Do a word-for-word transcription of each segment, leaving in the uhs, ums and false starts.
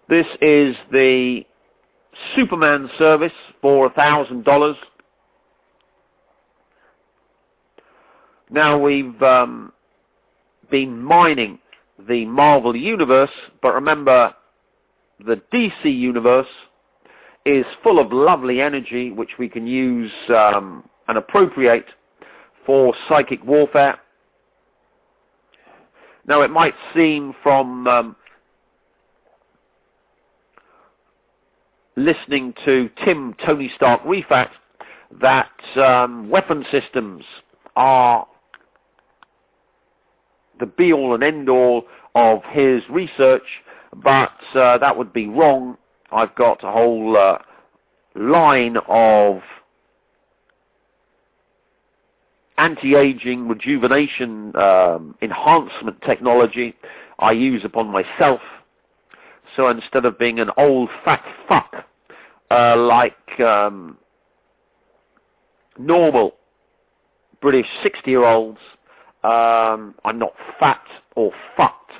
This is the Superman service for a thousand dollars. Now we've um, been mining the Marvel universe, but remember the D C universe is full of lovely energy which we can use um, and appropriate for psychic warfare. Now it might seem from um, listening to Tim Tony Stark Refact that um, weapon systems are the be-all and end-all of his research, but uh, that would be wrong. I've got a whole uh, line of anti-aging, rejuvenation, um, enhancement technology I use upon myself. So instead of being an old fat fuck uh, like um, normal British sixty-year-olds, um, I'm not fat or fucked.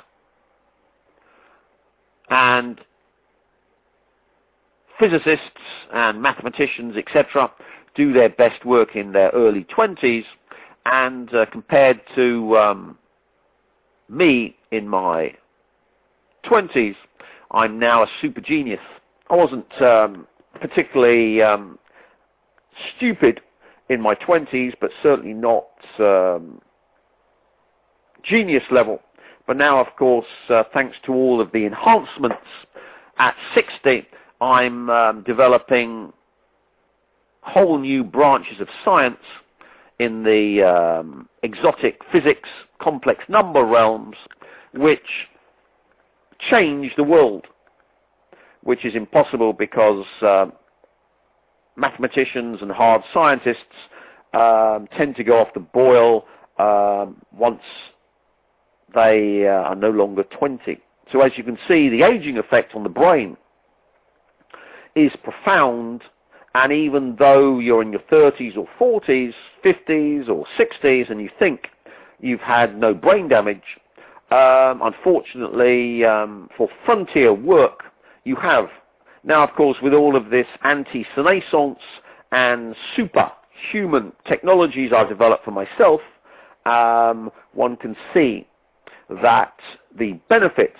And physicists and mathematicians, et cetera, do their best work in their early twenties, and uh, compared to um, me in my twenties, I'm now a super genius. I wasn't um, particularly um, stupid in my twenties, but certainly not um, genius level. But now, of course, uh, thanks to all of the enhancements, at sixty, I'm um, developing whole new branches of science in the um, exotic physics, complex number realms, which change the world, which is impossible because uh, mathematicians and hard scientists um, tend to go off the boil um, once they uh, are no longer twenty. So as you can see, the aging effect on the brain is profound, and even though you're in your thirties or forties, fifties or sixties, and you think you've had no brain damage, um, unfortunately, um, for frontier work, you have. Now, of course, with all of this anti-senescence and superhuman technologies I've developed for myself, um, one can see that the benefits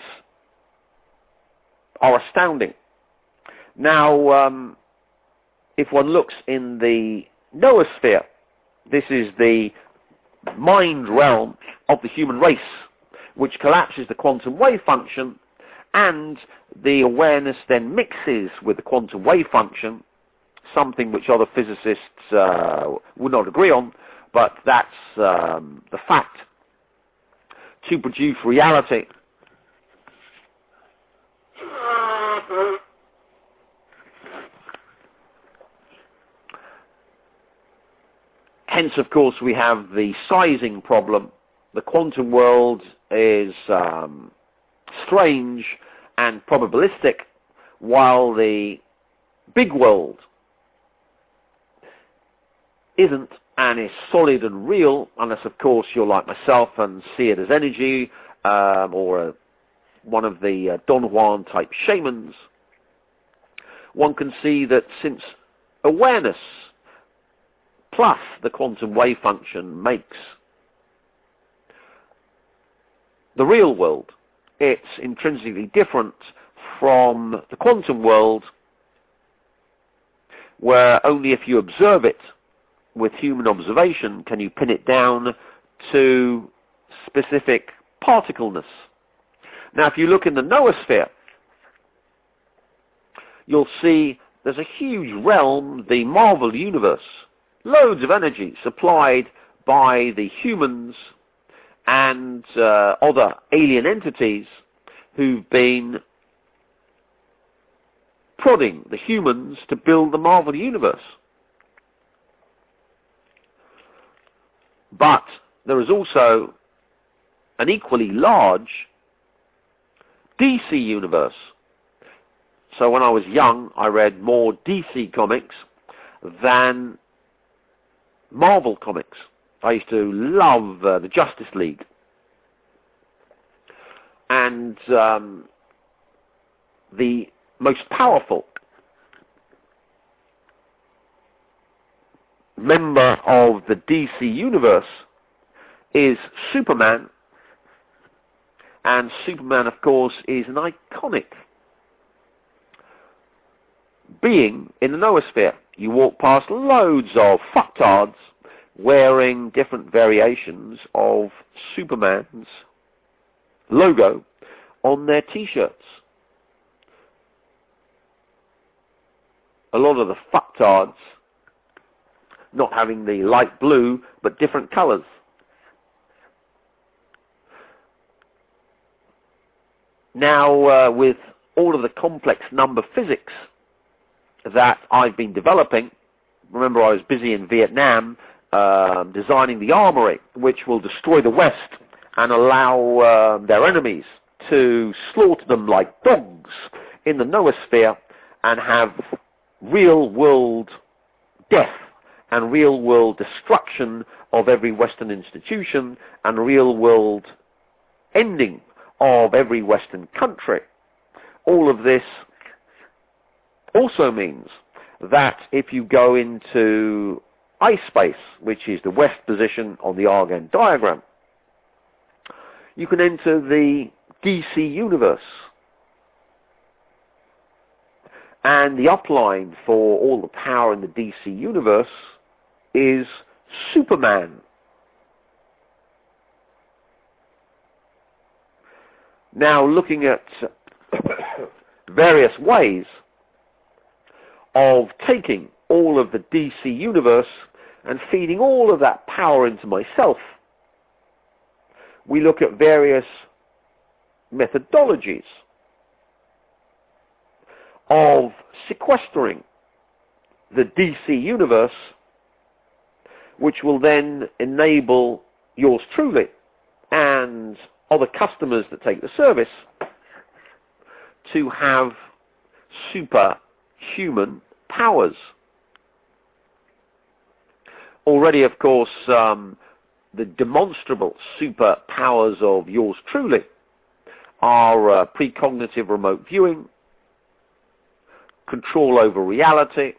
are astounding. Now, um, if one looks in the noosphere, this is the mind realm of the human race, which collapses the quantum wave function, and the awareness then mixes with the quantum wave function, something which other physicists uh, would not agree on, but that's um, the fact, to produce reality. Hence, of course, we have the sizing problem. The quantum world is um, strange and probabilistic, while the big world isn't and is solid and real, unless, of course, you're like myself and see it as energy, um, or a, one of the uh, Don Juan type shamans. One can see that since awareness plus the quantum wave function makes the real world, it's intrinsically different from the quantum world, where only if you observe it with human observation can you pin it down to specific particleness. Now, if you look in the noosphere, you'll see there's a huge realm, the Marvel universe, loads of energy supplied by the humans and uh, other alien entities who've been prodding the humans to build the Marvel universe. But there is also an equally large D C universe. So when I was young, I read more D C comics than Marvel comics. I used to love uh, the Justice League. And um, the most powerful member of the D C universe is Superman, and Superman, of course, is an iconic being in the noosphere. You walk past loads of fucktards wearing different variations of Superman's logo on their t-shirts. A lot of the fucktards not having the light blue, but different colors. Now, uh, with all of the complex number physics that I've been developing, remember I was busy in Vietnam uh, designing the armory, which will destroy the West and allow uh, their enemies to slaughter them like dogs in the noosphere and have real-world death and real-world destruction of every Western institution and real-world ending of every Western country. All of this also means that if you go into I space, which is the west position on the Argand diagram, you can enter the D C universe. And the upline for all the power in the D C universe is Superman. Now, looking at various ways of taking all of the D C universe and feeding all of that power into myself, we look at various methodologies of sequestering the D C universe, which will then enable yours truly and other customers that take the service to have superhuman powers. Already, of course, um, the demonstrable superpowers of yours truly are uh, precognitive remote viewing, control over reality,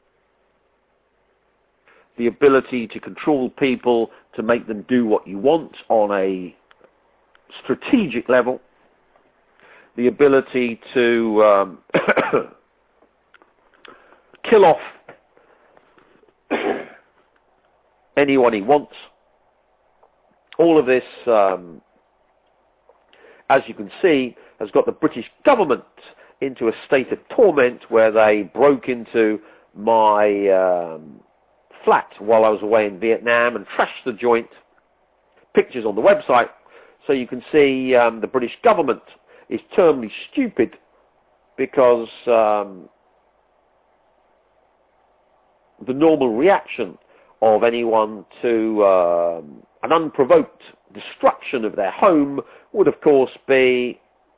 the ability to control people to make them do what you want on a strategic level, the ability to um, kill off anyone he wants. All of this, um, as you can see, has got the British government into a state of torment where they broke into my um, flat while I was away in Vietnam and trashed the joint. Pictures on the website, so you can see um, the British government is terminally stupid because um, the normal reaction of anyone to uh, an unprovoked destruction of their home would, of course, be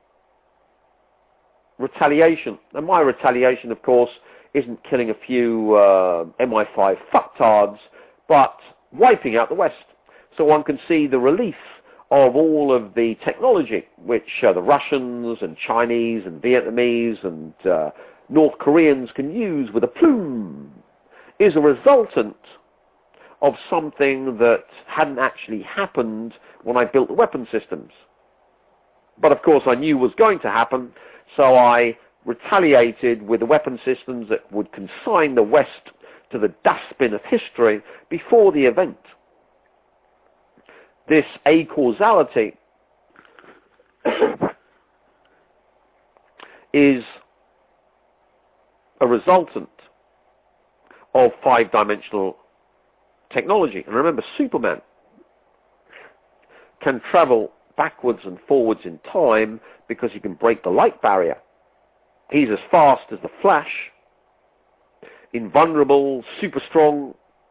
retaliation. And my retaliation, of course, isn't killing a few uh, M I five fucktards, but wiping out the West. So one can see the relief of all of the technology which uh, the Russians and Chinese and Vietnamese and uh, North Koreans can use with a plume is a resultant of something that hadn't actually happened when I built the weapon systems. But of course I knew was going to happen, so I retaliated with the weapon systems that would consign the West to the dustbin of history before the event. This acausality is a resultant of five-dimensional technology. And remember, Superman can travel backwards and forwards in time because he can break the light barrier. He's as fast as the Flash, invulnerable, super strong.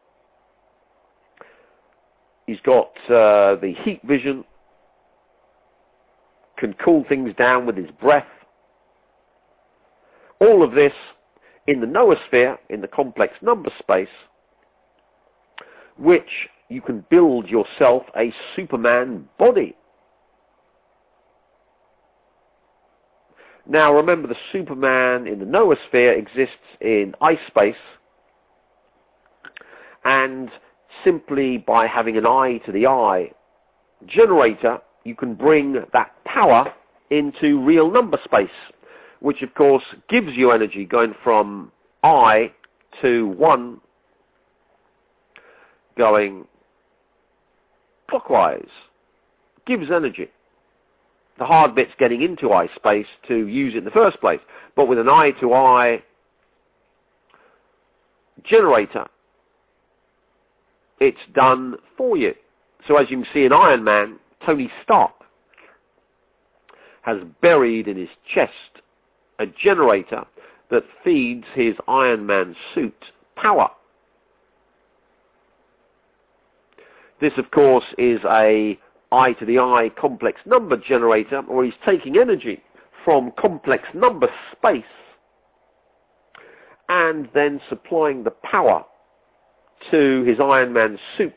He's got uh, the heat vision, can cool things down with his breath. All of this in the noosphere, in the complex number space, which you can build yourself a Superman body. Now remember, the Superman in the noosphere exists in ice space, and simply by having an eye to the eye generator, you can bring that power into real number space, which of course gives you energy going from I to one going clockwise. Gives energy. The hard bit's getting into I space to use it in the first place, but with an eye to eye generator, it's done for you. So as you can see in Iron Man, Tony Stark has buried in his chest a generator that feeds his Iron Man suit power. This, of course, is a eye to the eye complex number generator, where he's taking energy from complex number space and then supplying the power to his Iron Man suit.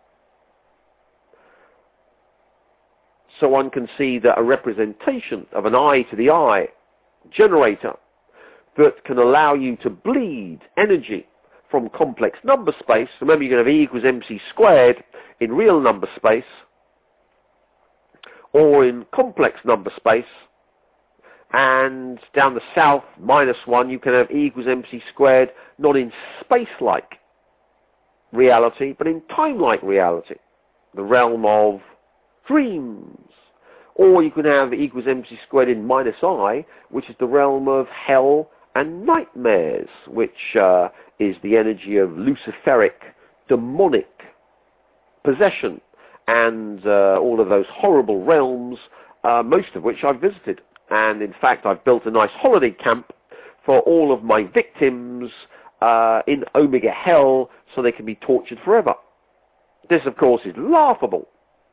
So one can see that a representation of an eye to the eye generator that can allow you to bleed energy from complex number space. Remember, you're going to have E equals mc squared in real number space, or in complex number space, and down the south, minus one, you can have E equals mc squared, not in space-like reality, but in time-like reality, the realm of dreams. Or you can have E equals mc squared in minus I, which is the realm of hell and nightmares, which uh, is the energy of luciferic, demonic possession, and uh, all of those horrible realms, uh, most of which I've visited. And in fact, I've built a nice holiday camp for all of my victims uh, in Omega Hell, so they can be tortured forever. This, of course, is laughable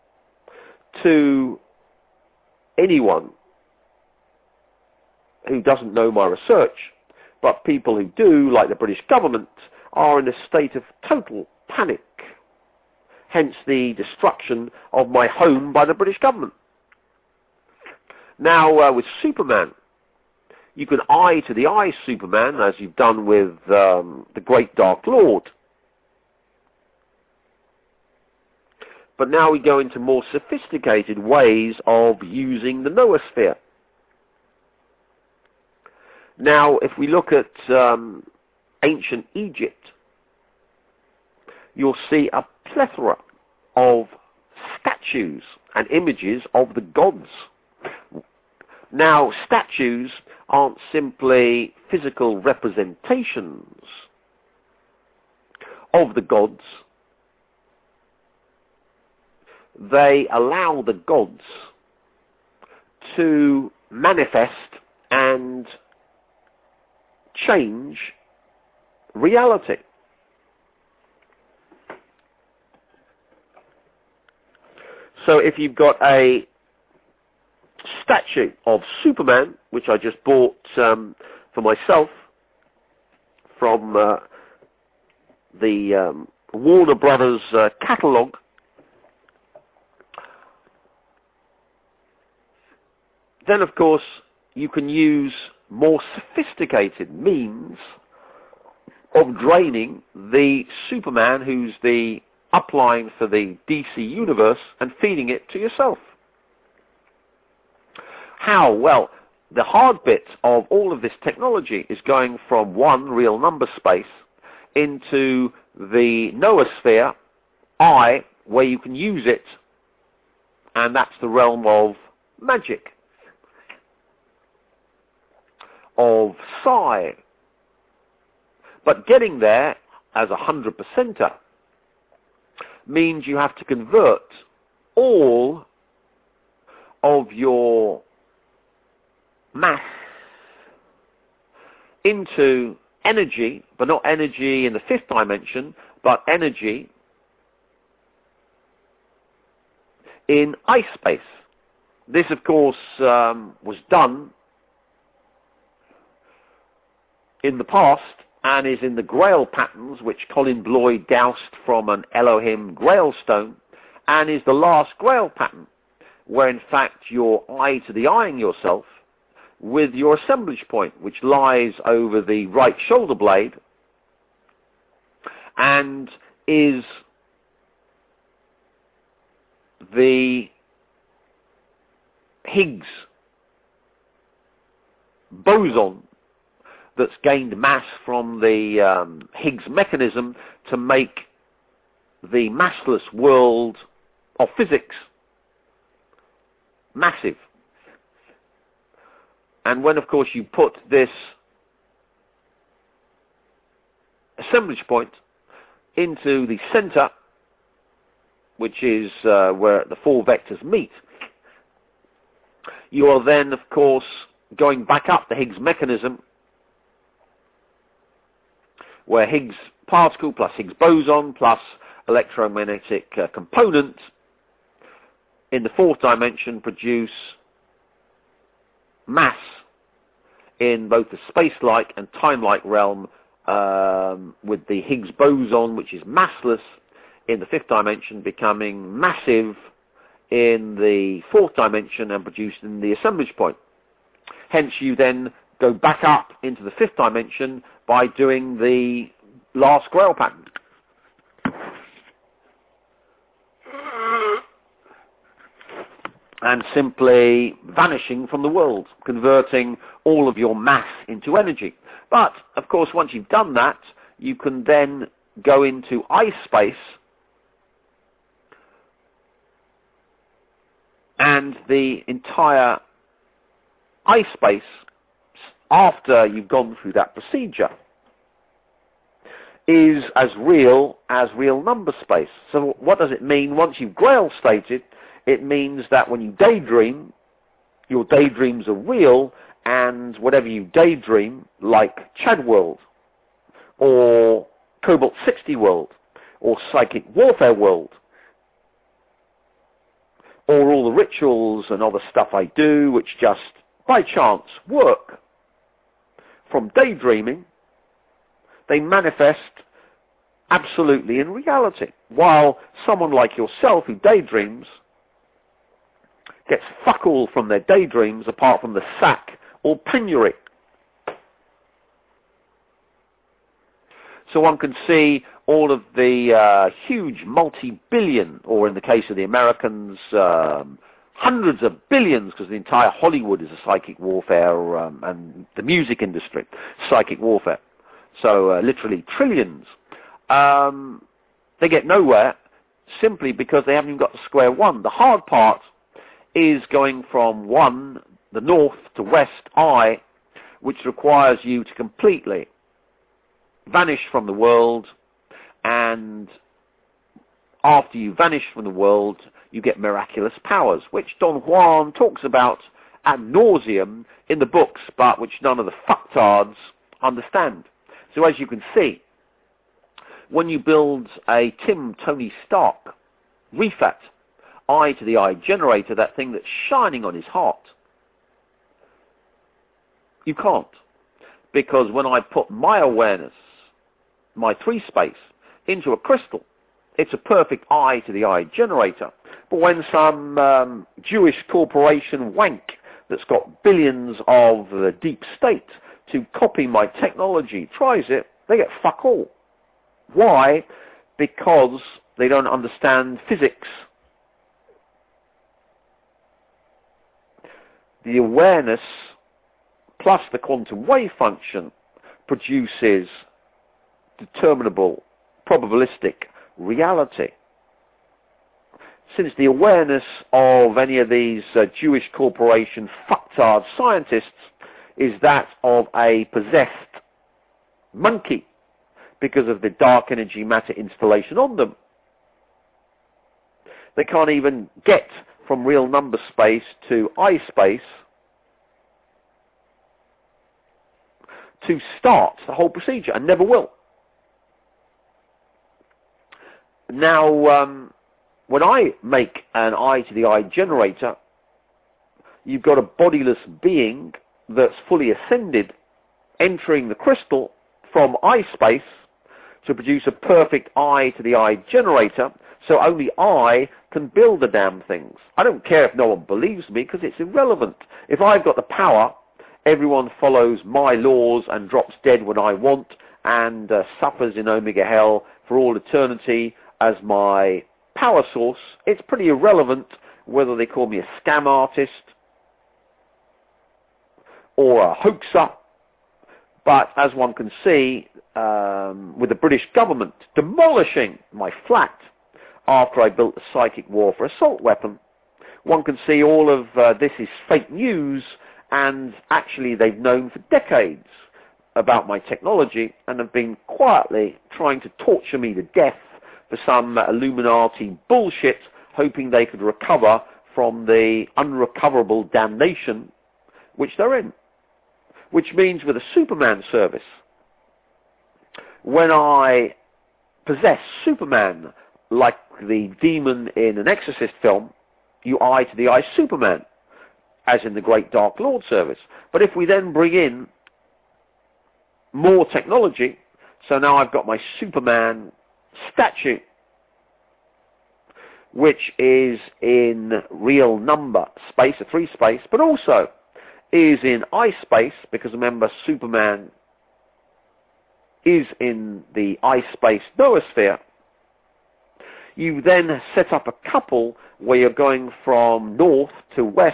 to anyone who doesn't know my research, but people who do, like the British government, are in a state of total panic. Hence the destruction of my home by the British government. Now, uh, with Superman, you can eye to the eye Superman, as you've done with um, the Great Dark Lord. But now we go into more sophisticated ways of using the noosphere. Now, if we look at um, ancient Egypt, you'll see a plethora of statues and images of the gods. Now, statues aren't simply physical representations of the gods. They allow the gods to manifest and change reality. So if you've got a statue of Superman, which I just bought um, for myself from uh, the um, Warner Brothers uh, catalogue, then of course you can use more sophisticated means of draining the Superman, who's the upline for the D C universe, and feeding it to yourself. How? Well, the hard bit of all of this technology is going from one real number space into the noosphere, I, where you can use it, and that's the realm of magic, of psi. But getting there as a hundred percenter means you have to convert all of your mass into energy, but not energy in the fifth dimension, but energy in ice space. This, of course, um, was done in the past and is in the Grail patterns, which Colin Bloyd doused from an Elohim Grail stone, and is the last Grail pattern, where in fact you're eye to the eyeing yourself with your assemblage point, which lies over the right shoulder blade and is the Higgs boson that's gained mass from the um, Higgs mechanism to make the massless world of physics massive. And when, of course, you put this assemblage point into the center, which is uh, where the four vectors meet, you are then, of course, going back up the Higgs mechanism, where Higgs particle plus Higgs boson plus electromagnetic uh, component in the fourth dimension produce mass in both the space-like and time-like realm, um, with the Higgs boson, which is massless in the fifth dimension, becoming massive in the fourth dimension and produced in the assemblage point. Hence, you then go back up into the fifth dimension by doing the last Grail pattern. And simply vanishing from the world, converting all of your mass into energy. But, of course, once you've done that, you can then go into I space, and the entire I space, after you've gone through that procedure, is as real as real number space. So what does it mean? Once you've Grail stated, it means that when you daydream, your daydreams are real, and whatever you daydream, like Chad World, or Cobalt sixty World, or Psychic Warfare World, or all the rituals and other stuff I do, which just by chance work from daydreaming, they manifest absolutely in reality. While someone like yourself who daydreams gets fuck all from their daydreams apart from the sack or penury. So one can see all of the uh, huge multi-billion, or in the case of the Americans, um, hundreds of billions, because the entire Hollywood is a psychic warfare, um, and the music industry, psychic warfare. So uh, literally trillions. Um, they get nowhere simply because they haven't even got to square one. The hard part is going from one, the north to west I, which requires you to completely vanish from the world, and after you vanish from the world, you get miraculous powers, which Don Juan talks about ad nauseum in the books, but which none of the fucktards understand. So as you can see, when you build a Tim Tony Stark refat, eye to the eye generator, that thing that's shining on his heart, you can't. Because when I put my awareness, my three space, into a crystal, it's a perfect eye to the eye generator. But when some um, Jewish corporation wank that's got billions of the deep state to copy my technology tries it, they get fuck all. Why? Because they don't understand physics. The awareness plus the quantum wave function produces determinable, probabilistic reality. Since the awareness of any of these uh, Jewish corporation fucktard scientists is that of a possessed monkey because of the dark energy matter installation on them, they can't even get from real number space to I space to start the whole procedure, and never will. Now, um, when I make an eye to the eye generator, you've got a bodiless being that's fully ascended entering the crystal from I space to produce a perfect eye to the eye generator, so only I can build the damn things. I don't care if no one believes me, because it's irrelevant. If I've got the power everyone follows my laws and drops dead when I want and uh, suffers in Omega Hell for all eternity as my power source, it's pretty irrelevant whether they call me a scam artist or a hoaxer. But as one can see, um, with the British government demolishing my flat after I built the psychic warfare assault weapon, one can see all of uh, this is fake news, and actually they've known for decades about my technology and have been quietly trying to torture me to death for some Illuminati bullshit, hoping they could recover from the unrecoverable damnation which they're in. Which means with a Superman service, when I possess Superman like the demon in an Exorcist film, you eye to the eye Superman, as in the Great Dark Lord service. But if we then bring in more technology, so now I've got my Superman statue, which is in real number space, a three space, but also is in I space, because remember Superman is in the I space noosphere. You then set up a couple where you're going from north to west,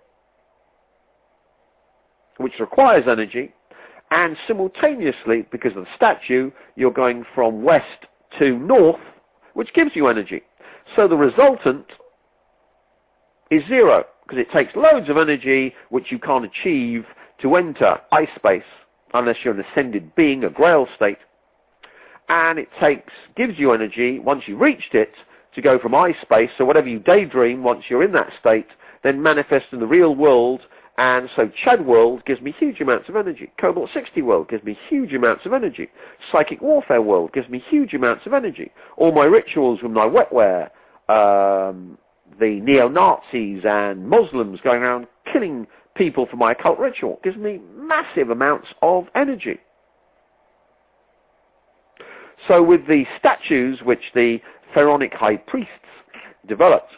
which requires energy, and simultaneously, because of the statue, you're going from west to north, which gives you energy. So the resultant is zero, because it takes loads of energy which you can't achieve to enter I space unless you're an ascended being, a grail state. And it takes, gives you energy once you've reached it to go from I space, so whatever you daydream once you're in that state, then manifests in the real world. And so Chad World gives me huge amounts of energy. Cobalt sixty World gives me huge amounts of energy. Psychic Warfare World gives me huge amounts of energy. All my rituals with my wetware, um, the neo-Nazis and Muslims going around killing people for my occult ritual gives me massive amounts of energy. So with the statues which the pharaonic high priests developed,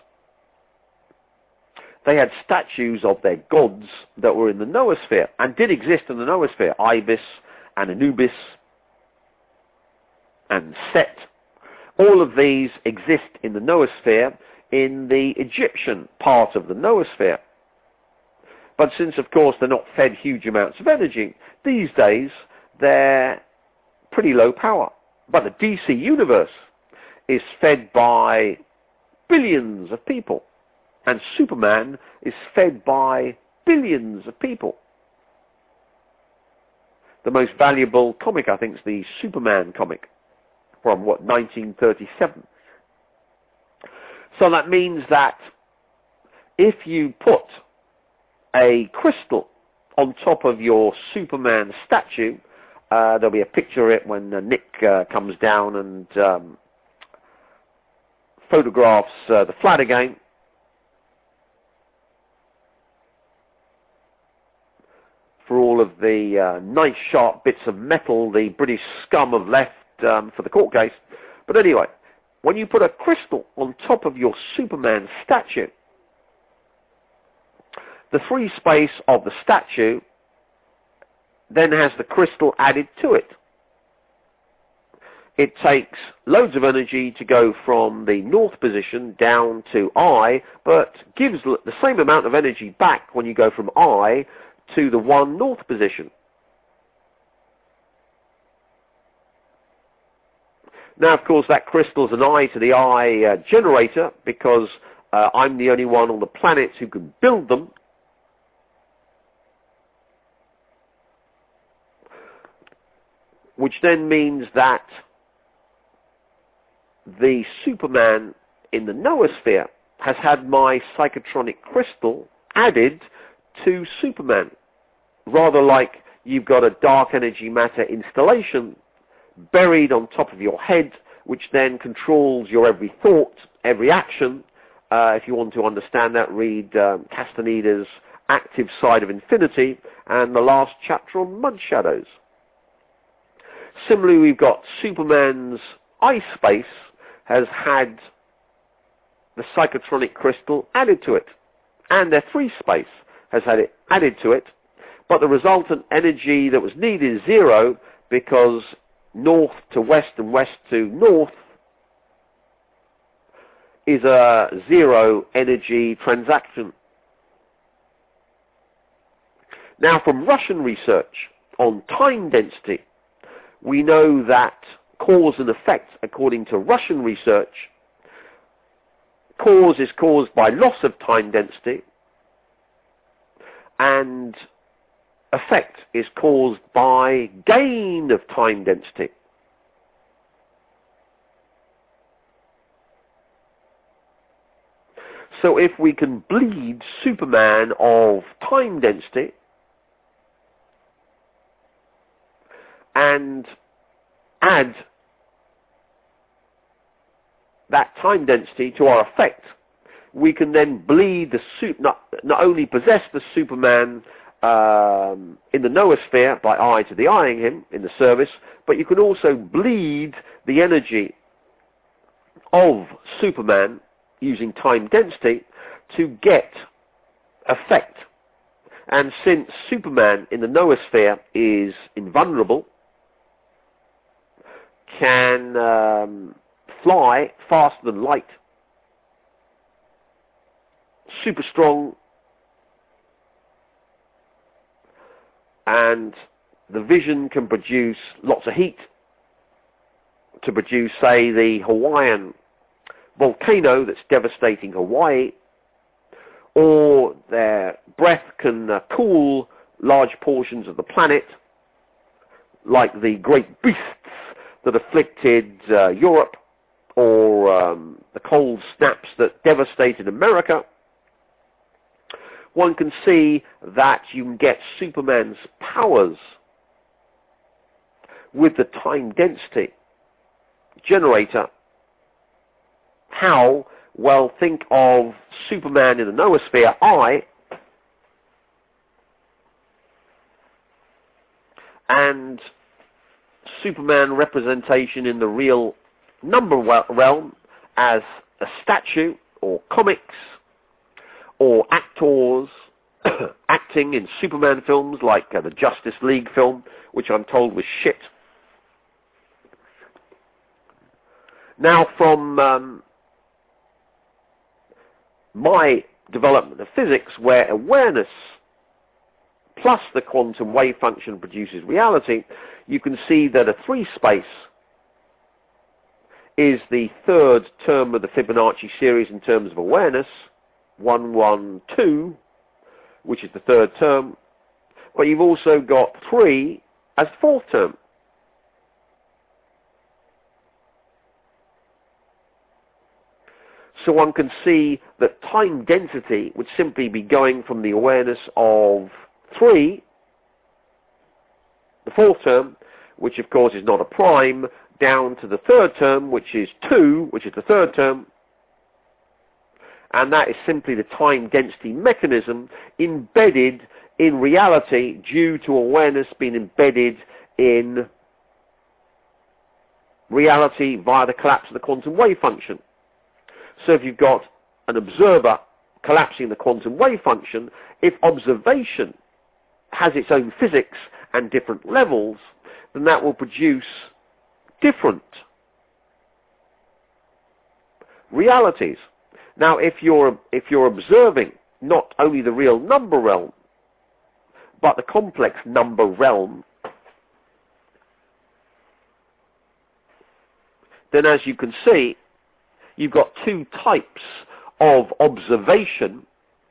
they had statues of their gods that were in the noosphere and did exist in the noosphere. Ibis and Anubis and Set. All of these exist in the noosphere in the Egyptian part of the noosphere. But since, of course, they're not fed huge amounts of energy, these days they're pretty low power. But the D C universe is fed by billions of people. And Superman is fed by billions of people. The most valuable comic, I think, is the Superman comic from, what, nineteen thirty-seven. So that means that if you put a crystal on top of your Superman statue, uh, there'll be a picture of it when uh, Nick uh, comes down and um, photographs uh, the flat again. For all of the uh, nice sharp bits of metal the British scum have left um, for the court case. But anyway, when you put a crystal on top of your Superman statue, the free space of the statue then has the crystal added to it. It takes loads of energy to go from the north position down to I, but gives the same amount of energy back when you go from I to the one north position. Now, of course, that crystal's an eye to the eye uh, generator, because uh, I'm the only one on the planet who can build them. Which then means that the Superman in the noosphere has had my psychotronic crystal added to Superman. Rather like you've got a dark energy matter installation buried on top of your head, which then controls your every thought, every action. Uh, if you want to understand that, read um, Castaneda's Active Side of Infinity and the last chapter on Mud Shadows. Similarly, we've got Superman's eye space has had the psychotronic crystal added to it, and their free space has had it added to it. but the resultant energy that was needed is zero, because north to west and west to north is a zero energy transaction. Now, from Russian research on time density, we know that cause and effect, according to Russian research, cause is caused by loss of time density, and effect is caused by gain of time density. So if we can bleed Superman of time density and add that time density to our effect, we can then bleed the suit, not, not only possess the Superman um, in the noosphere by eye to the eyeing him in the service, but you can also bleed the energy of Superman using time density to get effect. And since Superman in the noosphere is invulnerable, can um, fly faster than light, super strong, and the vision can produce lots of heat to produce, say, the Hawaiian volcano that's devastating Hawaii, or their breath can uh, cool large portions of the planet, like the great beasts that afflicted uh, Europe, or um, the cold snaps that devastated America. One can see that you can get Superman's powers with the time density generator. How? Well, think of Superman in the noosphere, I, and Superman representation in the real number realm as a statue, or comics, or actors acting in Superman films like uh, the Justice League film, which I'm told was shit. Now, from um, my development of physics, where awareness plus the quantum wave function produces reality, you can see that a three space is the third term of the Fibonacci series in terms of awareness, one one two, which is the third term, but you've also got three as the fourth term. So one can see that time density would simply be going from the awareness of three, the fourth term, which of course is not a prime, down to the third term, which is two, which is the third term. And that is simply the time density mechanism embedded in reality due to awareness being embedded in reality via the collapse of the quantum wave function. So if you've got an observer collapsing the quantum wave function, if observation has its own physics and different levels, then that will produce different realities. Now, if you're, if you're observing not only the real number realm, but the complex number realm, then as you can see, you've got two types of observation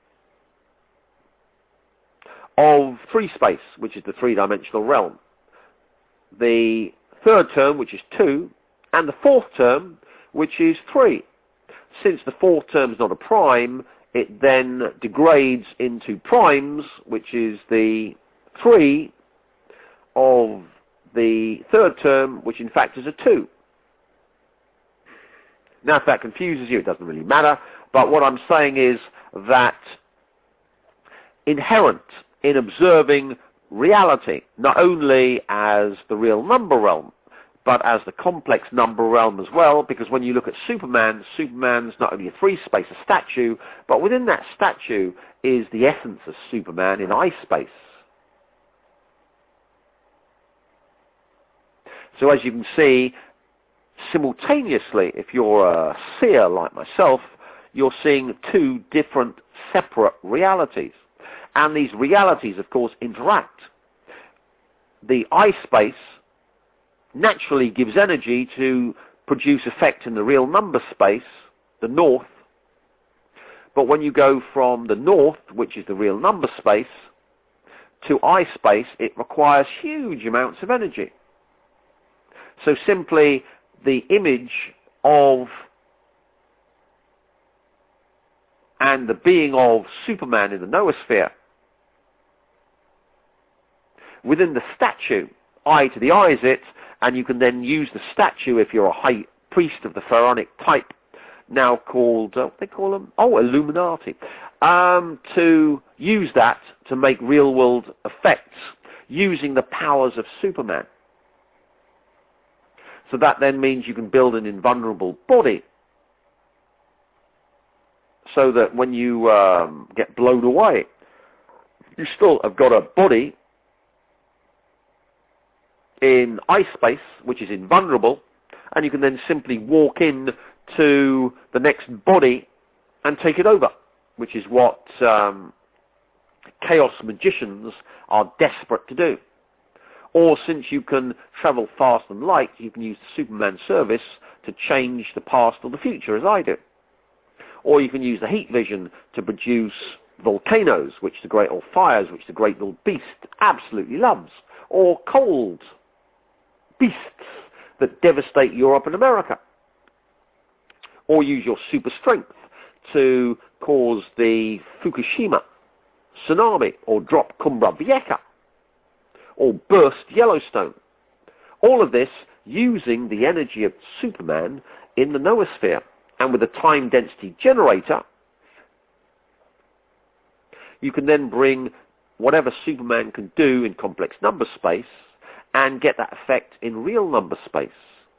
of three space, which is the three-dimensional realm. The third term, which is two, and the fourth term, which is three. Since the fourth term is not a prime, it then degrades into primes, which is the three of the third term, which in fact is a two. Now, if that confuses you, it doesn't really matter, but what I'm saying is that inherent in observing reality, not only as the real number realm, but as the complex number realm as well, because when you look at Superman, Superman's not only a three space, a statue, but within that statue is the essence of Superman in I space. So as you can see, simultaneously, if you're a seer like myself, you're seeing two different separate realities. And these realities, of course, interact. The eye space naturally gives energy to produce effect in the real number space, the north. But when you go from the north, which is the real number space, to eye space, it requires huge amounts of energy. So simply the image of and the being of Superman in the noosphere within the statue, eye to the eye is it, and you can then use the statue if you're a high priest of the pharaonic type, now called, uh, what they call them? Oh, Illuminati, um, to use that to make real-world effects using the powers of Superman. So that then means you can build an invulnerable body so that when you um, get blown away, you still have got a body in eye space, which is invulnerable, and you can then simply walk in to the next body and take it over, which is what um, chaos magicians are desperate to do. Or since you can travel fast and light, you can use the Superman service to change the past or the future, as I do. Or you can use the heat vision to produce volcanoes, which the great, or fires, which the great Lord Beast absolutely loves. Or cold beasts that devastate Europe and America. Or use your super strength to cause the Fukushima tsunami, or drop Cumbra Vieja, or burst Yellowstone. All of this using the energy of Superman in the noosphere. And with a time density generator, you can then bring whatever Superman can do in complex number space and get that effect in real number space.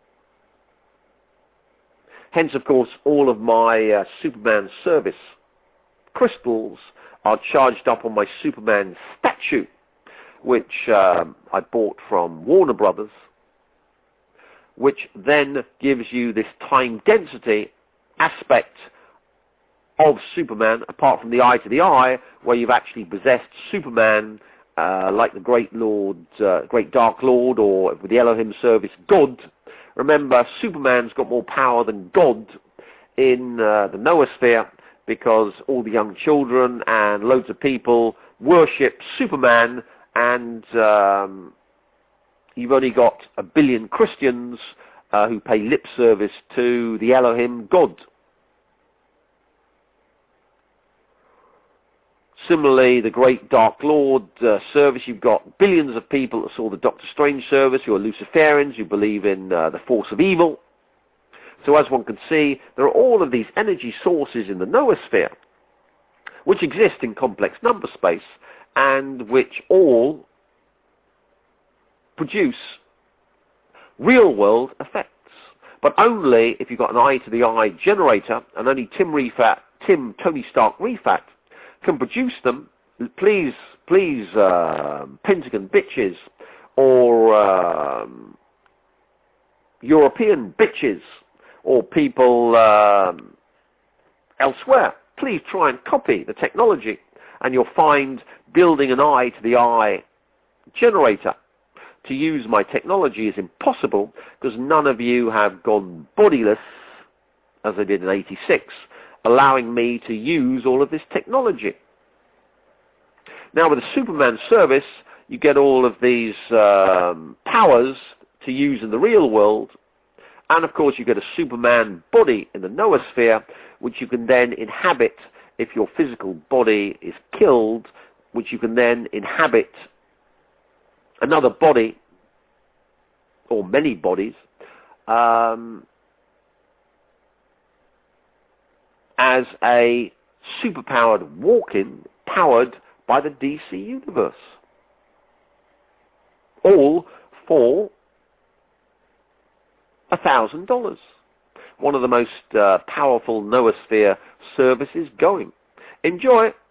Hence, of course, all of my uh, Superman service crystals are charged up on my Superman statue, which um, I bought from Warner Brothers, which then gives you this time density aspect of Superman, apart from the eye to the eye, where you've actually possessed Superman uh, like the Great Lord, uh, Great Dark Lord, or with the Elohim service, God. Remember, Superman's got more power than God in uh, the noosphere, because all the young children and loads of people worship Superman, and um, you've only got a billion Christians uh, who pay lip service to the Elohim God. Similarly, the Great Dark Lord uh, service, you've got billions of people that saw the Doctor Strange service, who are Luciferians, who believe in uh, the force of evil. So as one can see, there are all of these energy sources in the noosphere, which exist in complex number space, and which all produce real-world effects. But only if you've got an eye-to-the-eye generator, and only Tim Refat, Tim Tony Stark Refat can produce them. Please, please, uh, Pentagon bitches, or um, European bitches, or people um, elsewhere, please try and copy the technology, and you'll find building an eye-to-the-eye generator to use my technology is impossible, because none of you have gone bodiless, as I did in eighty-six, allowing me to use all of this technology. Now, with the Superman service, you get all of these um, powers to use in the real world, and of course you get a Superman body in the noosphere, which you can then inhabit if your physical body is killed, which you can then inhabit another body, or many bodies, um, as a superpowered walk-in powered by the D C universe. All for a thousand dollars. One of the most uh, powerful noosphere services going. Enjoy.